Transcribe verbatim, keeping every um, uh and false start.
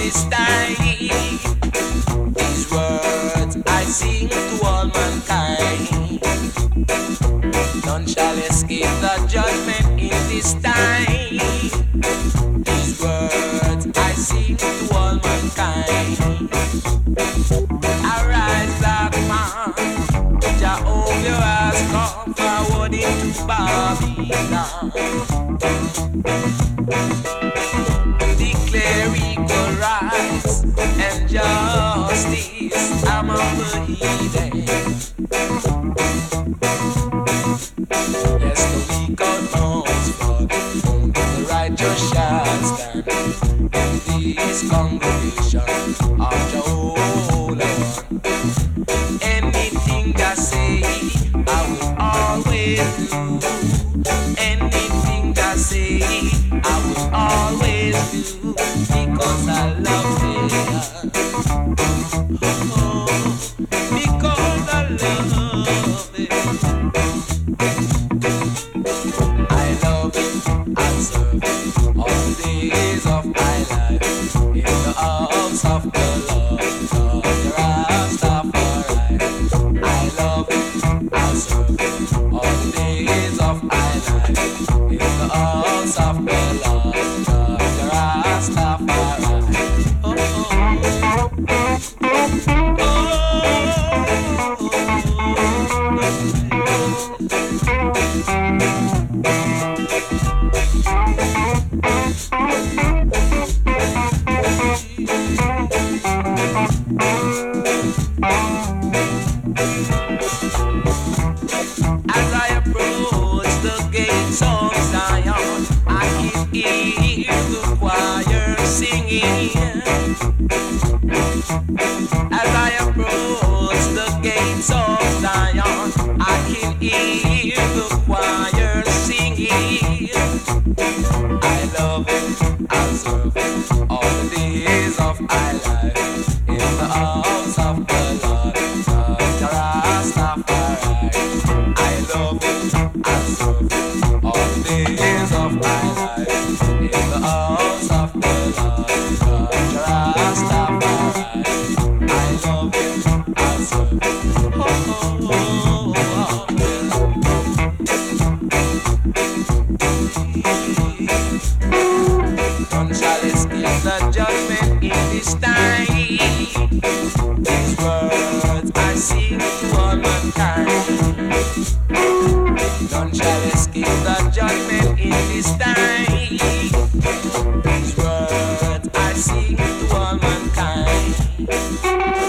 this time. These words I sing to all mankind. None shall escape the judgment in this time. These words I sing to all mankind. Arise, black man, Jehovah has come forward into Babylon. Declare equal rights and justice among the heathen. Yes, the weak outmost fall, only the righteous shall stand. In this congregation of Jehovah one, anything that say I will always do. Anything that say I will always do, because I love it. Oh, because I love it. I love it, I serve it all the days of my life. In the arms of the Lord, God, the Rastafari. I love it, I serve it all the days of my life. In the arms of the Lord, God, the Rastafari. Oh, oh, oh, as I approach the gates of Zion, I can hear the choir singing. As I approach the gates of Zion, I can hear the choir singing. I love it, I serve it all the days of my life. In the arms of the Lord, God, Rastafari. I love it, I serve it all the days of my life. In the arms of the Lord, God, Rastafari. I love it, I serve it. Oh, oh, oh, oh, oh. None shall escape the judgment in this time. These words I sing to all mankind. None shall escape the judgment in this time. These words I sing to all mankind.